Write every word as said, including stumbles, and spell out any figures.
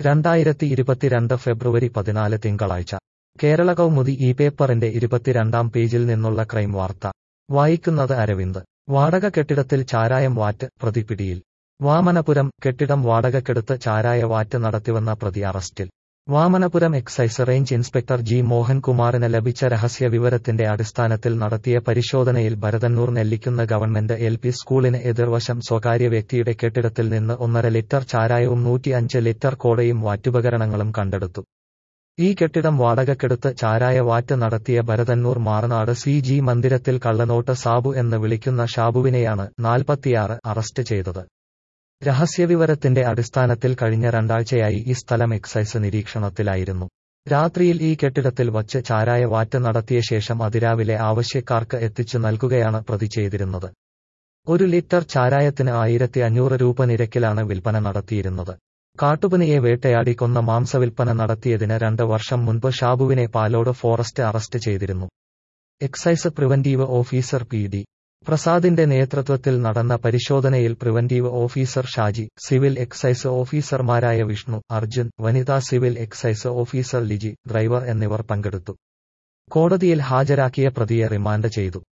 രണ്ടായിരത്തി ഇരുപത്തിരണ്ട് ഫെബ്രുവരി പതിനാല് തിങ്കളാഴ്ച കേരള കൗമുദി ഈ പേപ്പറിന്റെ ഇരുപത്തിരണ്ടാം പേജിൽ നിന്നുള്ള ക്രൈം വാർത്ത വായിക്കുന്നത് അരവിന്ദ്. വാടക കെട്ടിടത്തിൽ ചാരായം വാറ്റ്, പ്രതി പിടിയിൽ. വാമനപുരം കെട്ടിടം വാടകക്കെടുത്ത് ചാരായ വാറ്റ് നടത്തിവന്ന പ്രതി അറസ്റ്റിൽ. Vamanapuram excise range inspector G മോഹൻകുമാറിന് ലഭിച്ച രഹസ്യ വിവരത്തിന്റെ അടിസ്ഥാനത്തിൽ നടത്തിയ പരിശോധനയിൽ Bharathannoor Nellikkunnu government L P സ്കൂളിന് എതിർവശം സ്വകാര്യ വ്യക്തിയുടെ കെട്ടിടത്തിൽ നിന്ന് ഒന്നര ലിറ്റർ ചാരായവും നൂറ്റി അഞ്ച് ലിറ്റർ കോടയും വാറ്റുപകരണങ്ങളും കണ്ടെടുത്തു. ഈ കെട്ടിടം വാടകക്കെടുത്ത് ചാരായ വാറ്റ് നടത്തിയ ഭരതന്നൂർ മാറനാട് സി ജി മന്ദിരത്തിൽ കള്ളനോട്ട് സാബു എന്ന് വിളിക്കുന്ന ഷാബുവിനെയാണ് നാൽപ്പത്തിയാറ് അറസ്റ്റ് ചെയ്തത്. രഹസ്യവിവരത്തിന്റെ അടിസ്ഥാനത്തിൽ കഴിഞ്ഞ രണ്ടാഴ്ചയായി ഈ സ്ഥലം എക്സൈസ് നിരീക്ഷണത്തിലായിരുന്നു. രാത്രിയിൽ ഈ കെട്ടിടത്തിൽ വച്ച് ചാരായ വാറ്റ് നടത്തിയ ശേഷം അതിരാവിലെ ആവശ്യക്കാർക്ക് എത്തിച്ചു നൽകുകയാണ് പ്രതി ചെയ്തിരുന്നത്. ഒരു ലിറ്റർ ചാരായത്തിന് ആയിരത്തി അഞ്ഞൂറ് രൂപ നിരക്കിലാണ് വിൽപ്പന നടത്തിയിരുന്നത്. കാട്ടുപന്നിയെ വേട്ടയാടി കൊന്ന മാംസവിൽപ്പന നടത്തിയതിന് രണ്ട് വർഷം മുൻപ് ഷാബുവിനെ പാലോട് ഫോറസ്റ്റ് അറസ്റ്റ് ചെയ്തിരുന്നു. Excise preventive officer P D പ്രസാദിന്റെ നേതൃത്വത്തിൽ നടന്ന പരിശോധനയിൽ preventive officer Shaji, civil excise ഓഫീസർമാരായ വിഷ്ണു, അർജുൻ, വനിതാ civil excise officer Liji, driver എന്നിവർ പങ്കെടുത്തു. കോടതിയിൽ ഹാജരാക്കിയ പ്രതിയെ റിമാൻഡ് ചെയ്തു.